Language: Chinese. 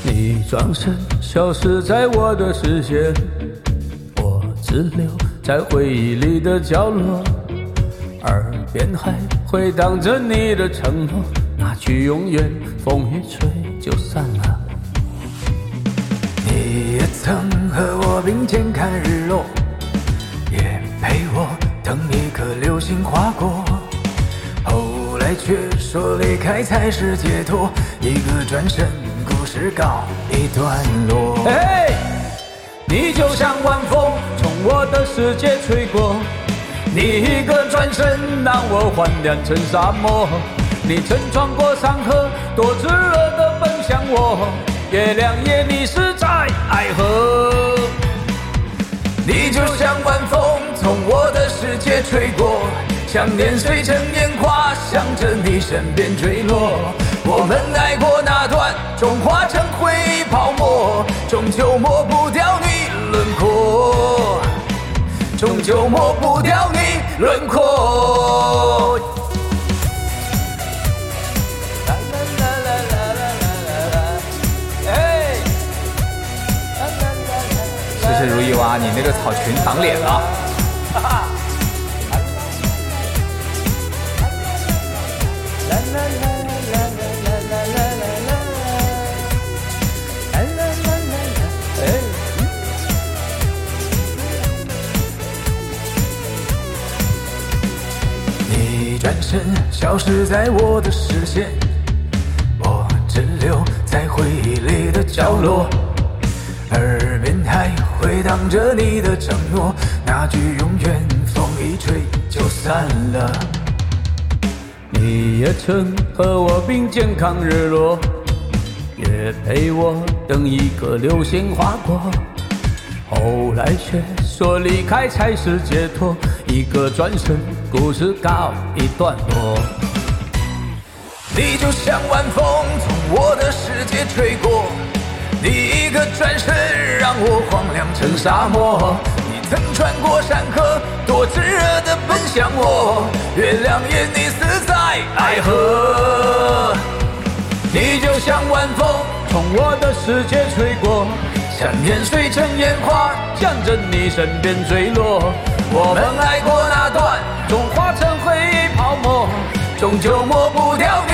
你转身消失在我的视线，我只留在回忆里的角落，耳边还回荡着你的承诺，那句永远风一吹就散了。你也曾和我并肩看日落，也陪我等一颗流星划过，后来却说离开才是解脱，一个转身故事告一段落。你就像晚风从我的世界吹过，你一个转身让我幻变成沙漠，你曾穿过山河多炙热的奔向我，月亮夜你是在爱河。你就像晚风从我的世界吹过，想念碎成烟花向着你身边坠落，我们爱过那段终化成回忆泡沫，终究抹不掉你轮廓，终究抹不掉你轮廓。 事事如意哇，你那个草裙挡脸了。 你转身消失在我的视线，我只留在回忆里的角落，耳边还回荡着你的承诺，那句永远风一吹就散了。你也曾和我并肩看日落，也陪我等一个流星划过，后来却说离开才是解脱，一个转身故事告一段落。你就像晚风从我的世界吹过，你一个转身让我荒凉成沙漠，你曾穿过山河多炙热的奔向我，月亮也你死在爱河。你就像晚风从我的世界吹过，想念碎成烟花向着你身边坠落，我们爱过那段终化成回忆泡沫，终究抹不掉